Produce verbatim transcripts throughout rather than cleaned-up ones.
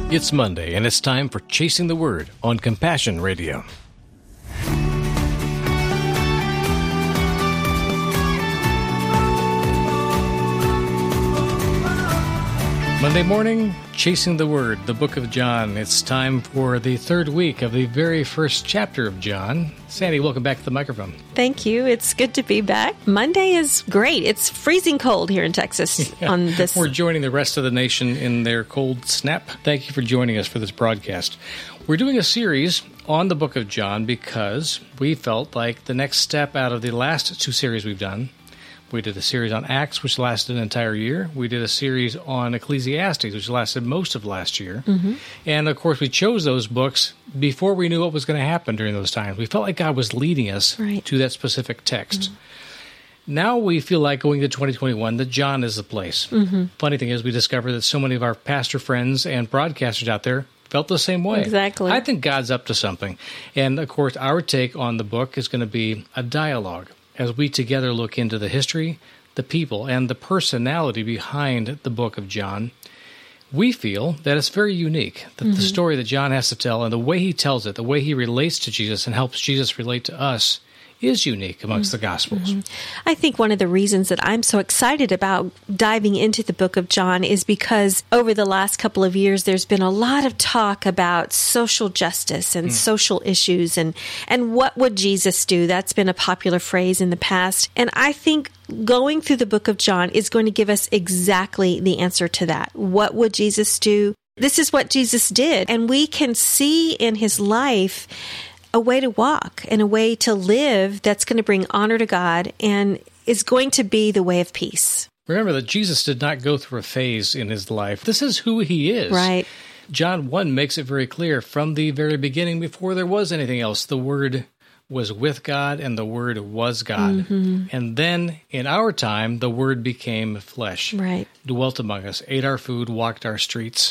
It's Monday, and it's time for Chasing the Word on Compassion Radio. Monday morning, Chasing the Word, the book of John. It's time for the third week of the very first chapter of John. Sandy, welcome back to the microphone. Thank you. It's good to be back. Monday is great. It's freezing cold here in Texas yeah, on this. We're joining the rest of the nation in their cold snap. Thank you for joining us for this broadcast. We're doing a series on the book of John because we felt like the next step out of the last two series we've done. We did a series on Acts, which lasted an entire year. We did a series on Ecclesiastes, which lasted most of last year. Mm-hmm. And, of course, we chose those books before we knew what was going to happen during those times. We felt like God was leading us right. to that specific text. Mm-hmm. Now we feel like going to twenty twenty-one that John is the place. Mm-hmm. Funny thing is we discovered that so many of our pastor friends and broadcasters out there felt the same way. Exactly. I think God's up to something. And, of course, our take on the book is going to be a dialogue as we together look into the history, the people, and the personality behind the book of John. We feel that it's very unique, that mm-hmm. the story that John has to tell and the way he tells it, the way he relates to Jesus and helps Jesus relate to us, is unique amongst mm-hmm. the Gospels. Mm-hmm. I think one of the reasons that I'm so excited about diving into the book of John is because over the last couple of years, there's been a lot of talk about social justice and mm. social issues and, and what would Jesus do? That's been a popular phrase in the past. And I think going through the book of John is going to give us exactly the answer to that. What would Jesus do? This is what Jesus did. And we can see in his life a way to walk and a way to live that's going to bring honor to God and is going to be the way of peace. Remember that Jesus did not go through a phase in his life. This is who he is. Right. John one makes it very clear from the very beginning, before there was anything else, the Word was with God and the Word was God. Mm-hmm. And then in our time, the Word became flesh. Right. Dwelt among us, ate our food, walked our streets.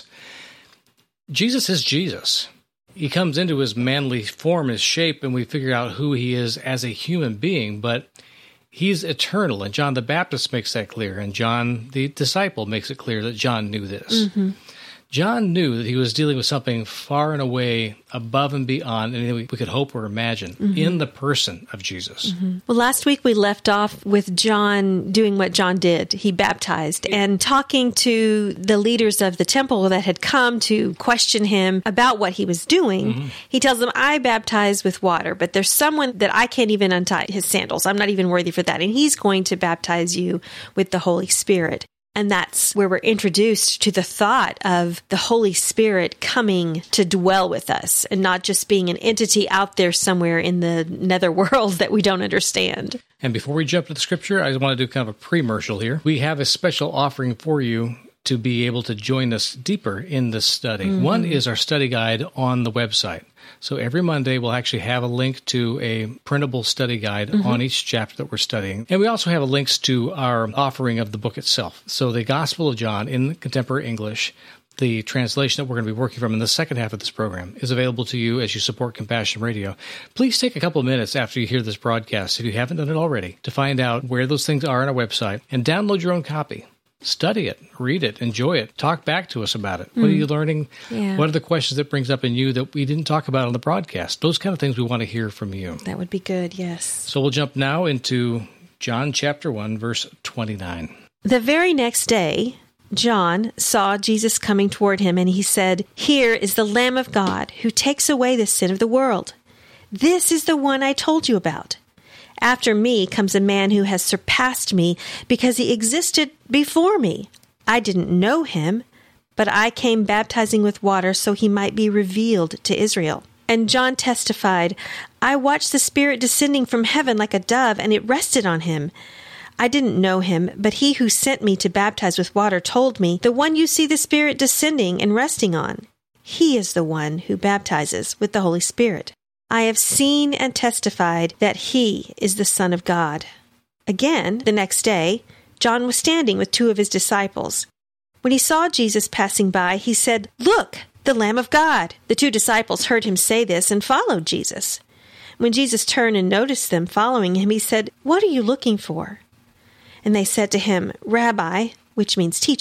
Jesus is Jesus. He comes into his manly form, his shape, and we figure out who he is as a human being, but he's eternal, and John the Baptist makes that clear, and John the disciple makes it clear that John knew this. Mm-hmm. John knew that he was dealing with something far and away above and beyond anything we could hope or imagine mm-hmm. in the person of Jesus. Mm-hmm. Well, last week we left off with John doing what John did. He baptized and talking to the leaders of the temple that had come to question him about what he was doing. Mm-hmm. He tells them, I baptize with water, but there's someone that I can't even untie his sandals. I'm not even worthy for that. And he's going to baptize you with the Holy Spirit. And that's where we're introduced to the thought of the Holy Spirit coming to dwell with us and not just being an entity out there somewhere in the netherworld that we don't understand. And before we jump to the scripture, I just want to do kind of a pre-mercial here. We have a special offering for you to be able to join us deeper in this study. Mm-hmm. One is our study guide on the website. So every Monday, we'll actually have a link to a printable study guide mm-hmm. on each chapter that we're studying. And we also have links to our offering of the book itself. So the Gospel of John in contemporary English, the translation that we're going to be working from in the second half of this program, is available to you as you support Compassion Radio. Please take a couple of minutes after you hear this broadcast, if you haven't done it already, to find out where those things are on our website and download your own copy. Study it, read it, enjoy it, talk back to us about it. Mm. What are you learning? Yeah. What are the questions that brings up in you that we didn't talk about on the broadcast? Those kind of things we want to hear from you. That would be good, yes. So we'll jump now into John chapter one, verse twenty-nine. The very next day, John saw Jesus coming toward him, and he said, Here is the Lamb of God who takes away the sin of the world. This is the one I told you about. After me comes a man who has surpassed me because he existed before me. I didn't know him, but I came baptizing with water so he might be revealed to Israel. And John testified, I watched the Spirit descending from heaven like a dove, and it rested on him. I didn't know him, but he who sent me to baptize with water told me, the one you see the Spirit descending and resting on, he is the one who baptizes with the Holy Spirit. I have seen and testified that he is the Son of God. Again, the next day, John was standing with two of his disciples. When he saw Jesus passing by, he said, Look, the Lamb of God. The two disciples heard him say this and followed Jesus. When Jesus turned and noticed them following him, he said, What are you looking for? And they said to him, Rabbi, which means teacher,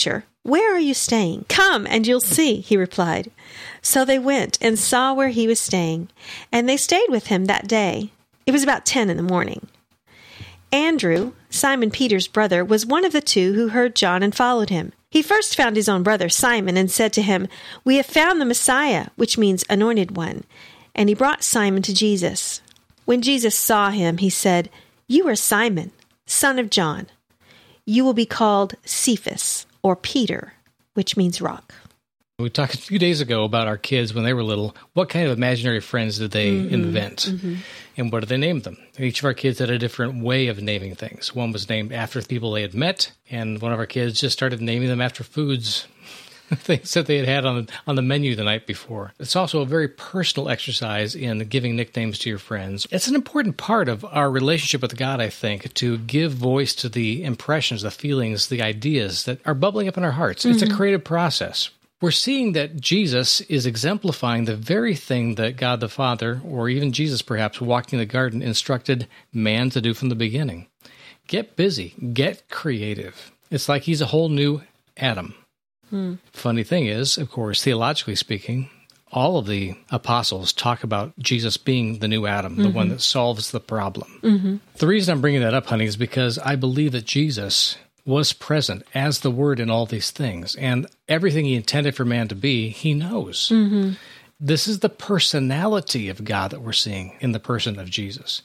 "Where are you staying? Come and you'll see," he replied. So they went and saw where he was staying, and they stayed with him that day. It was about ten in the morning. Andrew, Simon Peter's brother, was one of the two who heard John and followed him. He first found his own brother Simon and said to him, "We have found the Messiah," which means anointed one. And he brought Simon to Jesus. When Jesus saw him, he said, "You are Simon, son of John. You will be called Cephas, or Peter, which means rock." We talked a few days ago about our kids when they were little. What kind of imaginary friends did they mm-hmm. invent? Mm-hmm. And what did they name them? Each of our kids had a different way of naming things. One was named after people they had met, and one of our kids just started naming them after foods, things that they had had on the, on the menu the night before. It's also a very personal exercise in giving nicknames to your friends. It's an important part of our relationship with God, I think, to give voice to the impressions, the feelings, the ideas that are bubbling up in our hearts. Mm-hmm. It's a creative process. We're seeing that Jesus is exemplifying the very thing that God the Father, or even Jesus perhaps, walking the garden, instructed man to do from the beginning. Get busy. Get creative. It's like he's a whole new Adam. Hmm. Funny thing is, of course, theologically speaking, all of the apostles talk about Jesus being the new Adam, mm-hmm. the one that solves the problem. Mm-hmm. The reason I'm bringing that up, honey, is because I believe that Jesus was present as the Word in all these things, and everything he intended for man to be, he knows. Mm-hmm. This is the personality of God that we're seeing in the person of Jesus.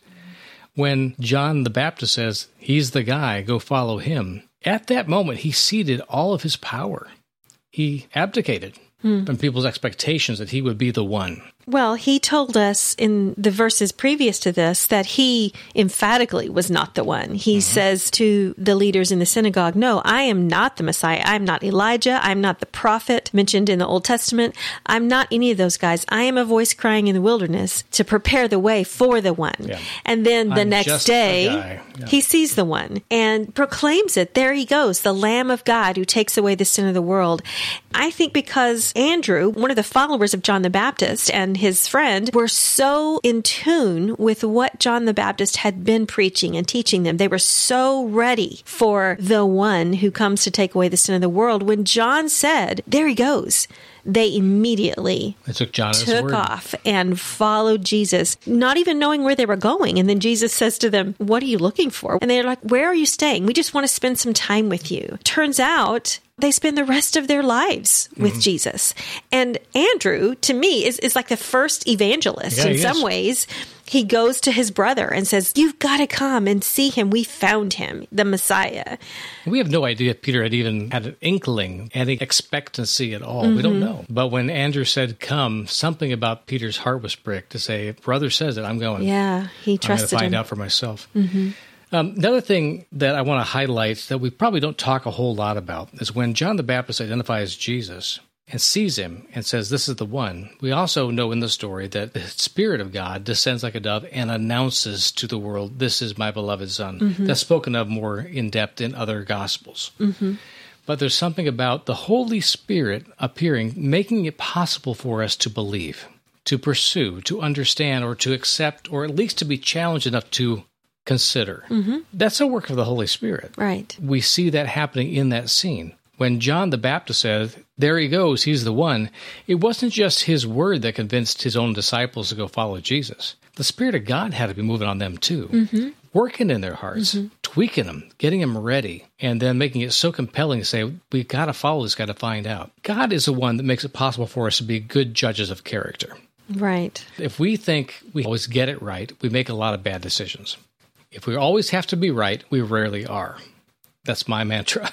When John the Baptist says, "He's the guy, go follow him," at that moment, he ceded all of his power. He abdicated hmm. from people's expectations that he would be the one. Well, he told us in the verses previous to this that he emphatically was not the one. He mm-hmm. says to the leaders in the synagogue, "No, I am not the Messiah. I'm not Elijah. I'm not the prophet mentioned in the Old Testament. I'm not any of those guys. I am a voice crying in the wilderness to prepare the way for the one." Yeah. And then the I'm next day, yeah. he sees the one and proclaims it. There he goes, the Lamb of God who takes away the sin of the world. I think because Andrew, one of the followers of John the Baptist, and his friend were so in tune with what John the Baptist had been preaching and teaching them. They were so ready for the one who comes to take away the sin of the world. When John said, "There he goes," they immediately they took, John took off and followed Jesus, not even knowing where they were going. And then Jesus says to them, "What are you looking for?" And they're like, "Where are you staying? We just want to spend some time with you." Turns out they spend the rest of their lives with mm-hmm. Jesus. And Andrew, to me, is, is like the first evangelist. Yeah, in some is. ways. He goes to his brother and says, "You've got to come and see him. We found him, the Messiah." We have no idea if Peter had even had an inkling, any expectancy at all. Mm-hmm. We don't know. But when Andrew said, "Come," something about Peter's heart was pricked to say, "Brother says it, I'm going." Yeah, he trusted him. I'm going to find him. out for myself. Mm-hmm. Um, another thing that I want to highlight that we probably don't talk a whole lot about is when John the Baptist identifies Jesus and sees him and says, "This is the one," we also know in the story that the Spirit of God descends like a dove and announces to the world, "This is my beloved Son." Mm-hmm. That's spoken of more in depth in other Gospels. Mm-hmm. But there's something about the Holy Spirit appearing, making it possible for us to believe, to pursue, to understand, or to accept, or at least to be challenged enough to consider. Mm-hmm. That's a work of the Holy Spirit. Right. We see that happening in that scene. When John the Baptist said, "There he goes, he's the one," it wasn't just his word that convinced his own disciples to go follow Jesus. The Spirit of God had to be moving on them too, mm-hmm. working in their hearts, mm-hmm. tweaking them, getting them ready, and then making it so compelling to say, "We've got to follow this guy to find out." God is the one that makes it possible for us to be good judges of character. Right. If we think we always get it right, we make a lot of bad decisions. If we always have to be right, we rarely are. That's my mantra.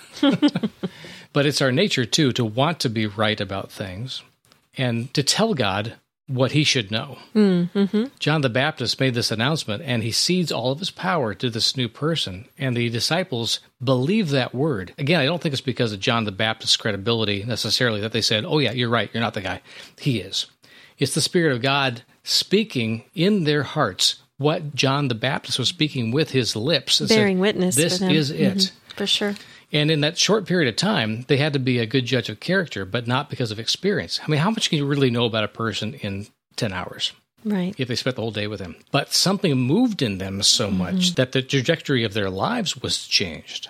But it's our nature, too, to want to be right about things and to tell God what he should know. Mm-hmm. John the Baptist made this announcement, and he cedes all of his power to this new person, and the disciples believe that word. Again, I don't think it's because of John the Baptist's credibility necessarily that they said, "Oh yeah, you're right, you're not the guy." He is. It's the Spirit of God speaking in their hearts what John the Baptist was speaking with his lips. Bearing said, witness This for them. is it. Mm-hmm. For sure. And in that short period of time, they had to be a good judge of character, but not because of experience. I mean, how much can you really know about a person in ten hours? Right. If they spent the whole day with him. But something moved in them so mm-hmm. much that the trajectory of their lives was changed.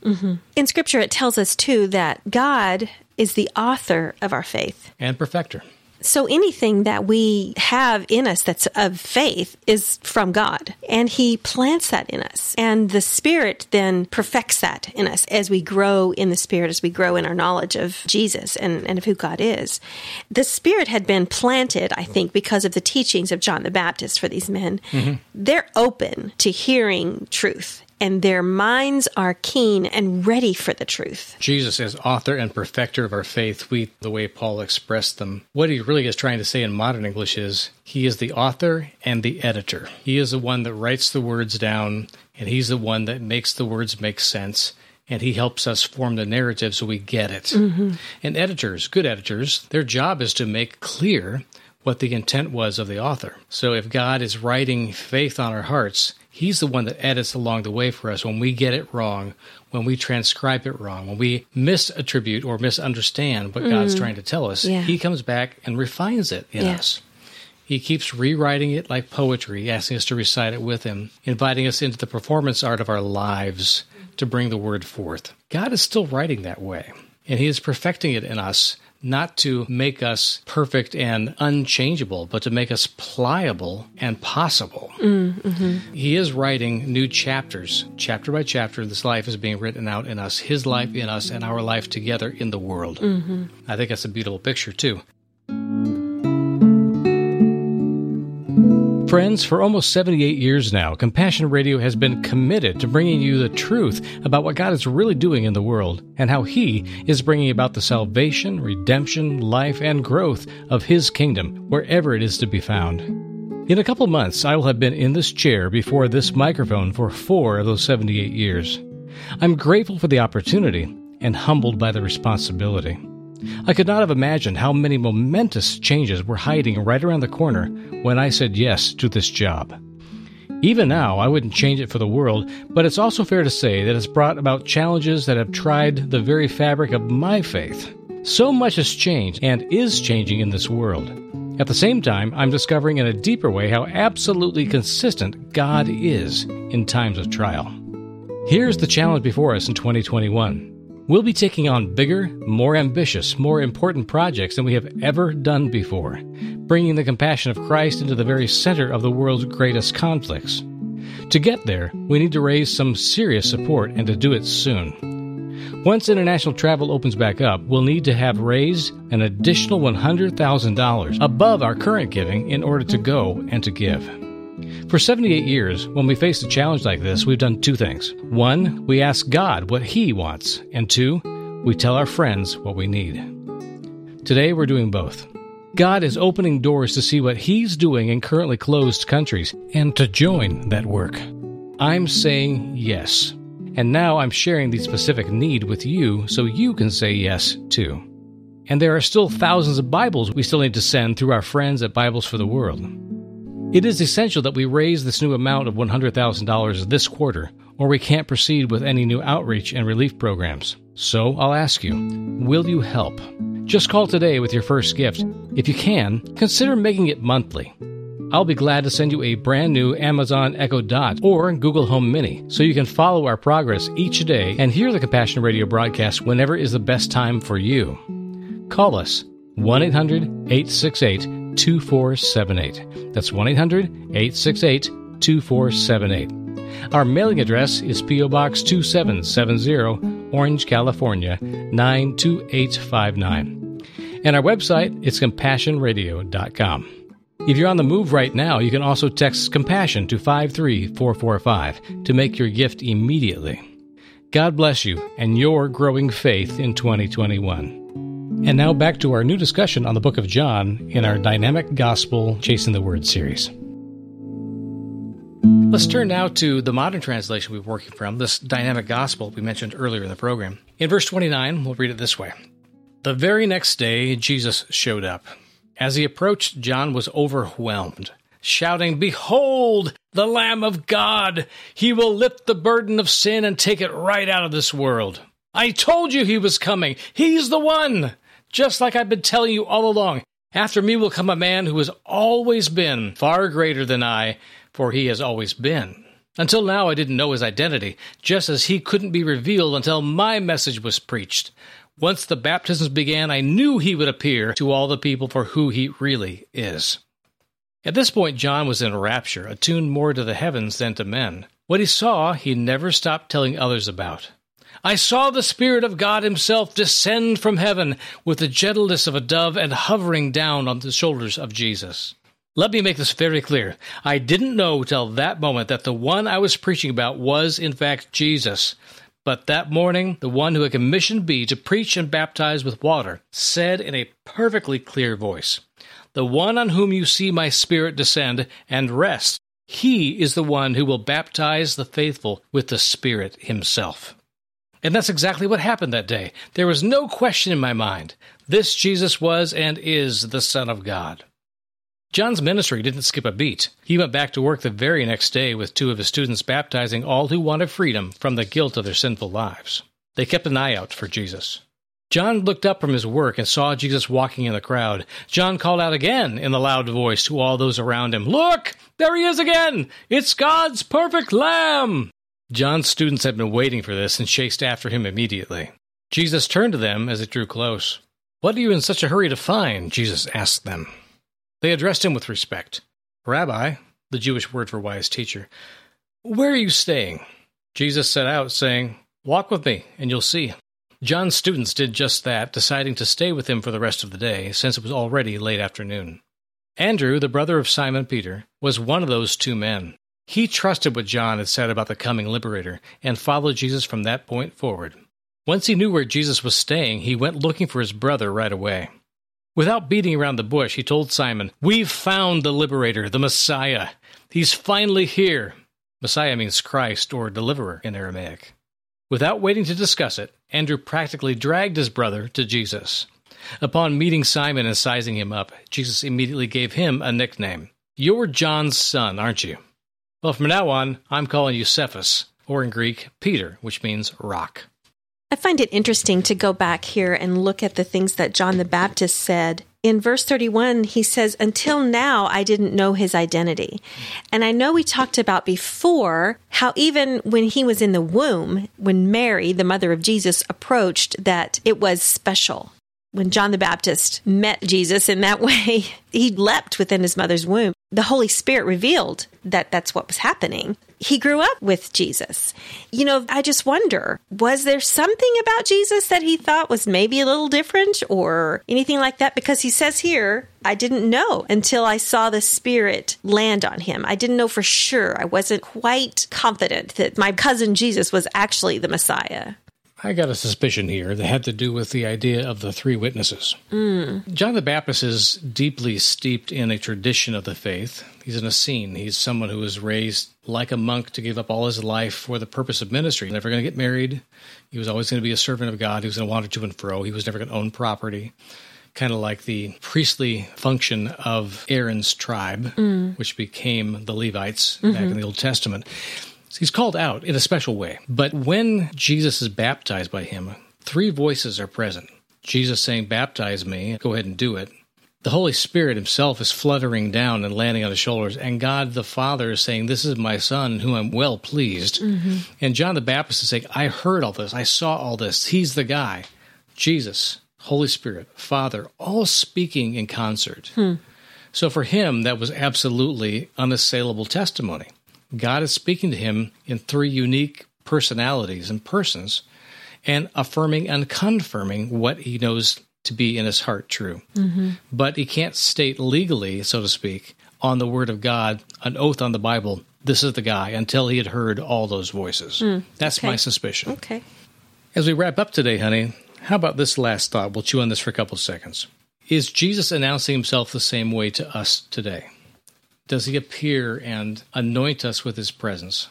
Mm-hmm. In Scripture, it tells us, too, that God is the author of our faith. And perfecter. So anything that we have in us that's of faith is from God, and He plants that in us. And the Spirit then perfects that in us as we grow in the Spirit, as we grow in our knowledge of Jesus and, and of who God is. The Spirit had been planted, I think, because of the teachings of John the Baptist for these men. Mm-hmm. They're open to hearing truth, and their minds are keen and ready for the truth. Jesus is author and perfecter of our faith. We, the way Paul expressed them, what he really is trying to say in modern English is, he is the author and the editor. He is the one that writes the words down, and he's the one that makes the words make sense, and he helps us form the narrative so we get it. Mm-hmm. And editors, good editors, their job is to make clear what the intent was of the author. So if God is writing faith on our hearts, He's the one that edits along the way for us when we get it wrong, when we transcribe it wrong, when we misattribute or misunderstand what mm. God's trying to tell us. Yeah. He comes back and refines it in yeah. us. He keeps rewriting it like poetry, asking us to recite it with Him, inviting us into the performance art of our lives to bring the word forth. God is still writing that way, and He is perfecting it in us, not to make us perfect and unchangeable, but to make us pliable and possible. Mm-hmm. He is writing new chapters. Chapter by chapter, this life is being written out in us, His life in us, and our life together in the world. Mm-hmm. I think that's a beautiful picture, too. Friends, for almost seventy-eight years now, Compassion Radio has been committed to bringing you the truth about what God is really doing in the world and how He is bringing about the salvation, redemption, life, and growth of His kingdom wherever it is to be found. In a couple months, I will have been in this chair before this microphone for four of those seventy-eight years. I'm grateful for the opportunity and humbled by the responsibility. I could not have imagined how many momentous changes were hiding right around the corner when I said yes to this job. Even now, I wouldn't change it for the world, but it's also fair to say that it's brought about challenges that have tried the very fabric of my faith. So much has changed and is changing in this world. At the same time, I'm discovering in a deeper way how absolutely consistent God is in times of trial. Here's the challenge before us in twenty twenty-one. We'll be taking on bigger, more ambitious, more important projects than we have ever done before, bringing the compassion of Christ into the very center of the world's greatest conflicts. To get there, we need to raise some serious support and to do it soon. Once international travel opens back up, we'll need to have raised an additional one hundred thousand dollars above our current giving in order to go and to give. For seventy-eight years, when we face a challenge like this, we've done two things. One, we ask God what He wants, and two, we tell our friends what we need. Today, we're doing both. God is opening doors to see what He's doing in currently closed countries, and to join that work. I'm saying yes, and now I'm sharing the specific need with you so you can say yes, too. And there are still thousands of Bibles we still need to send through our friends at Bibles for the World. It is essential that we raise this new amount of one hundred thousand dollars this quarter, or we can't proceed with any new outreach and relief programs. So I'll ask you, will you help? Just call today with your first gift. If you can, consider making it monthly. I'll be glad to send you a brand new Amazon Echo Dot or Google Home Mini so you can follow our progress each day and hear the Compassion Radio broadcast whenever is the best time for you. Call us, one eight hundred eight six eight two four seven eight. That's one eight hundred eight six eight two four seven eight. Our mailing address is P O. Box two seven seven zero, Orange, California, nine two eight five nine. And our website is compassion radio dot com. If you're on the move right now, you can also text Compassion to five three four four five to make your gift immediately. God bless you and your growing faith in twenty twenty-one. And now back to our new discussion on the book of John in our Dynamic Gospel Chasing the Word series. Let's turn now to the modern translation we're working from, this Dynamic Gospel we mentioned earlier in the program. In verse twenty-nine, we'll read it this way. The very next day, Jesus showed up. As he approached, John was overwhelmed, shouting, "Behold, the Lamb of God! He will lift the burden of sin and take it right out of this world. I told you he was coming. He's the one! Just like I've been telling you all along, after me will come a man who has always been far greater than I, for he has always been." Until now, I didn't know his identity, just as he couldn't be revealed until my message was preached. Once the baptisms began, I knew he would appear to all the people for who he really is." At this point, John was in a rapture, attuned more to the heavens than to men. What he saw, he never stopped telling others about. "I saw the Spirit of God himself descend from heaven with the gentleness of a dove and hovering down on the shoulders of Jesus." Let me make this very clear. I didn't know till that moment that the one I was preaching about was, in fact, Jesus. But that morning, the one who had commissioned me to preach and baptize with water said in a perfectly clear voice, "The one on whom you see my Spirit descend and rest, he is the one who will baptize the faithful with the Spirit himself." And that's exactly what happened that day. There was no question in my mind. This Jesus was and is the Son of God. John's ministry didn't skip a beat. He went back to work the very next day with two of his students baptizing all who wanted freedom from the guilt of their sinful lives. They kept an eye out for Jesus. John looked up from his work and saw Jesus walking in the crowd. John called out again in a loud voice to all those around him, "Look, there he is again! It's God's perfect Lamb!" John's students had been waiting for this and chased after him immediately. Jesus turned to them as it drew close. "What are you in such a hurry to find?" Jesus asked them. They addressed him with respect. "Rabbi," the Jewish word for wise teacher, "where are you staying?" Jesus set out, saying, "Walk with me, and you'll see." John's students did just that, deciding to stay with him for the rest of the day, since it was already late afternoon. Andrew, the brother of Simon Peter, was one of those two men. He trusted what John had said about the coming liberator, and followed Jesus from that point forward. Once he knew where Jesus was staying, he went looking for his brother right away. Without beating around the bush, he told Simon, "We've found the liberator, the Messiah. He's finally here." Messiah means Christ or deliverer in Aramaic. Without waiting to discuss it, Andrew practically dragged his brother to Jesus. Upon meeting Simon and sizing him up, Jesus immediately gave him a nickname. "You're John's son, aren't you? Well, from now on, I'm calling you Cephas, or in Greek, Peter, which means rock." I find it interesting to go back here and look at the things that John the Baptist said. In verse thirty-one, he says, "Until now, I didn't know his identity." And I know we talked about before how even when he was in the womb, when Mary, the mother of Jesus, approached, that it was special. When John the Baptist met Jesus in that way, he leapt within his mother's womb. The Holy Spirit revealed that that's what was happening. He grew up with Jesus. You know, I just wonder, was there something about Jesus that he thought was maybe a little different or anything like that? Because he says here, "I didn't know until I saw the Spirit land on him." I didn't know for sure. I wasn't quite confident that my cousin Jesus was actually the Messiah. I got a suspicion here that had to do with the idea of the three witnesses. Mm. John the Baptist is deeply steeped in a tradition of the faith. He's an Essene. He's someone who was raised like a monk to give up all his life for the purpose of ministry. Never going to get married. He was always going to be a servant of God. He was going to wander to and fro. He was never going to own property. Kind of like the priestly function of Aaron's tribe, mm. which became the Levites mm-hmm. back in the Old Testament. He's called out in a special way. But when Jesus is baptized by him, three voices are present. Jesus saying, "Baptize me," go ahead and do it. The Holy Spirit himself is fluttering down and landing on his shoulders. And God the Father is saying, "This is my Son, whom I'm well pleased." Mm-hmm. And John the Baptist is saying, "I heard all this. I saw all this. He's the guy." Jesus, Holy Spirit, Father, all speaking in concert. Hmm. So for him, that was absolutely unassailable testimony. God is speaking to him in three unique personalities and persons and affirming and confirming what he knows to be in his heart true. Mm-hmm. But he can't state legally, so to speak, on the Word of God, an oath on the Bible, this is the guy, until he had heard all those voices. Mm, That's okay. my suspicion. Okay. As we wrap up today, honey, how about this last thought? We'll chew on this for a couple of seconds. Is Jesus announcing himself the same way to us today? Does he appear and anoint us with his presence?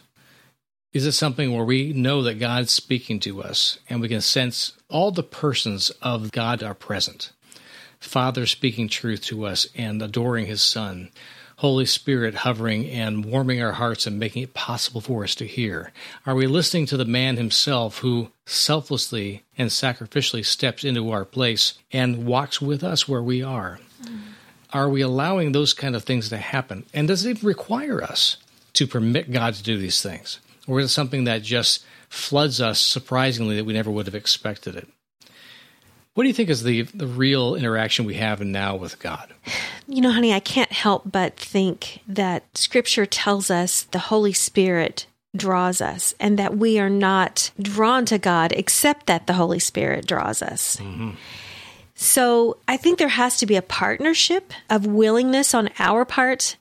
Is it something where we know that God's speaking to us and we can sense all the persons of God are present? Father speaking truth to us and adoring his Son. Holy Spirit hovering and warming our hearts and making it possible for us to hear. Are we listening to the man himself who selflessly and sacrificially steps into our place and walks with us where we are? Mm. Are we allowing those kind of things to happen? And does it require us to permit God to do these things? Or is it something that just floods us surprisingly that we never would have expected it? What do you think is the, the real interaction we have now with God? You know, honey, I can't help but think that Scripture tells us the Holy Spirit draws us and that we are not drawn to God except that the Holy Spirit draws us. Mm-hmm. So I think there has to be a partnership of willingness on our part,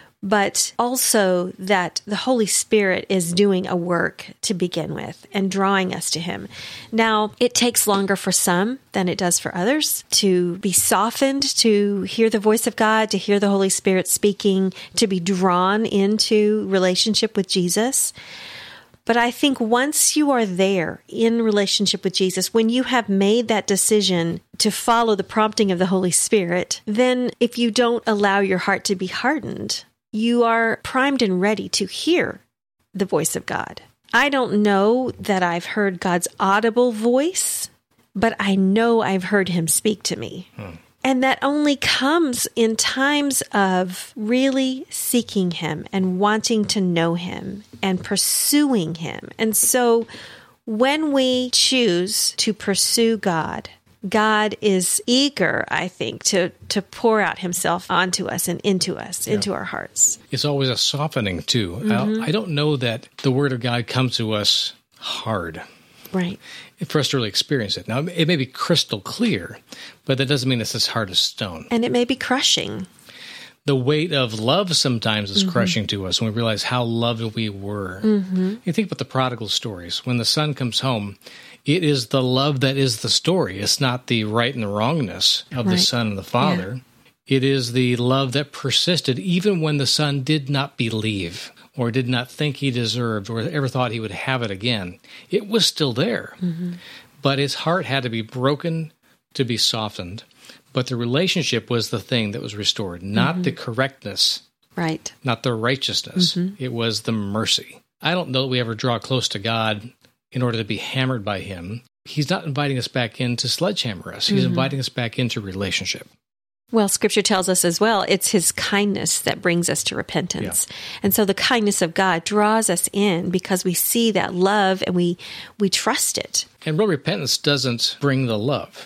but also that the Holy Spirit is doing a work to begin with and drawing us to Him. Now, it takes longer for some than it does for others to be softened, to hear the voice of God, to hear the Holy Spirit speaking, to be drawn into relationship with Jesus. But I think once you are there in relationship with Jesus, when you have made that decision to follow the prompting of the Holy Spirit, then if you don't allow your heart to be hardened, you are primed and ready to hear the voice of God. I don't know that I've heard God's audible voice, but I know I've heard Him speak to me. Hmm. And that only comes in times of really seeking Him and wanting to know Him and pursuing Him. And so when we choose to pursue God, God is eager, I think, to, to pour out Himself onto us and into us, yeah. into our hearts. It's always a softening, too. Mm-hmm. I don't know that the Word of God comes to us hard. Right. For us to really experience it. Now, it may be crystal clear, but that doesn't mean it's as hard as stone. And it may be crushing. The weight of love sometimes is mm-hmm. crushing to us when we realize how loved we were. Mm-hmm. You think about the prodigal stories. When the son comes home, it is the love that is the story. It's not the right and the wrongness of right. the son and the father. Yeah. It is the love that persisted even when the son did not believe or did not think he deserved or ever thought he would have it again. It was still there. Mm-hmm. But his heart had to be broken to be softened. But the relationship was the thing that was restored, not mm-hmm. the correctness, right? Not the righteousness. Mm-hmm. It was the mercy. I don't know that we ever draw close to God in order to be hammered by Him. He's not inviting us back in to sledgehammer us. He's mm-hmm. inviting us back into relationship. Well, Scripture tells us as well, it's His kindness that brings us to repentance. Yeah. And so the kindness of God draws us in because we see that love and we we trust it. And real repentance doesn't bring the love.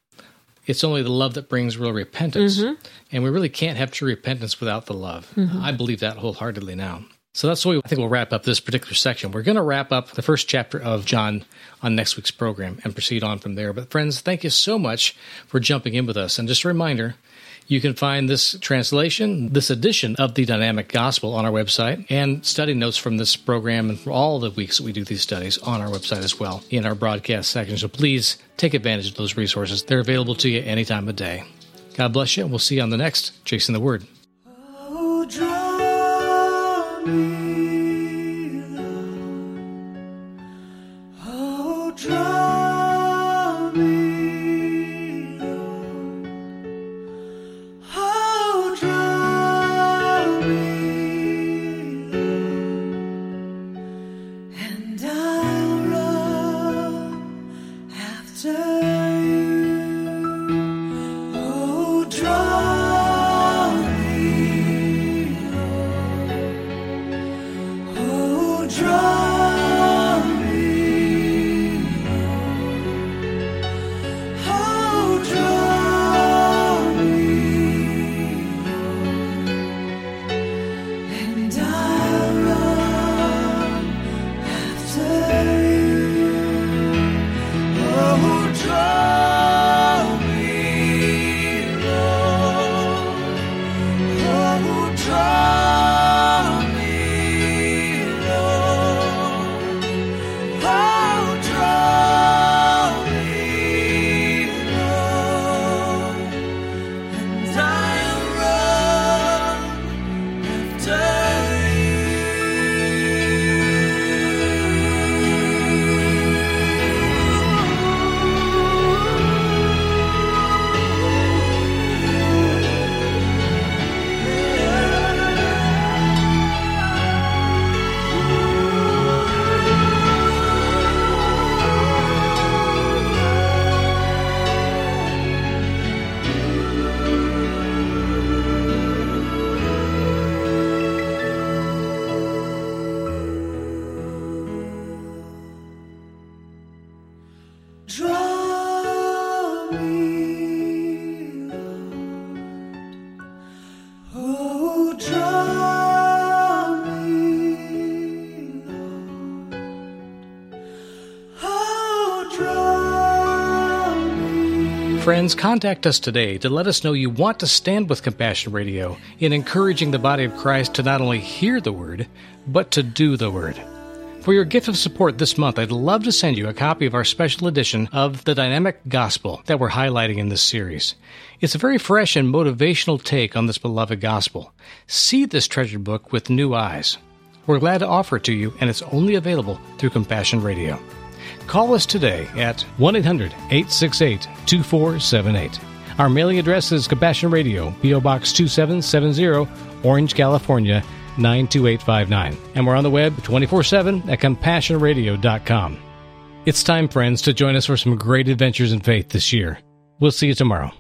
It's only the love that brings real repentance. Mm-hmm. And we really can't have true repentance without the love. Mm-hmm. I believe that wholeheartedly now. So that's the way I think we'll wrap up this particular section. We're going to wrap up the first chapter of John on next week's program and proceed on from there. But friends, thank you so much for jumping in with us. And just a reminder, you can find this translation, this edition of the Dynamic Gospel on our website, and study notes from this program and for all the weeks that we do these studies on our website as well in our broadcast section. So please take advantage of those resources. They're available to you any time of day. God bless you, and we'll see you on the next Chasing the Word. Oh, draw me, Lord. Oh, draw me. Draw me. Friends, contact us today to let us know you want to stand with Compassion Radio in encouraging the body of Christ to not only hear the Word, but to do the Word. For your gift of support this month, I'd love to send you a copy of our special edition of The Dynamic Gospel that we're highlighting in this series. It's a very fresh and motivational take on this beloved gospel. See this treasured book with new eyes. We're glad to offer it to you, and it's only available through Compassion Radio. Call us today at one eight hundred, eight six eight, two four seven eight. Our mailing address is Compassion Radio, P O Box two seven seven zero, Orange, California, nine two eight five nine. And we're on the web twenty-four seven at compassion radio dot com. It's time, friends, to join us for some great adventures in faith this year. We'll see you tomorrow.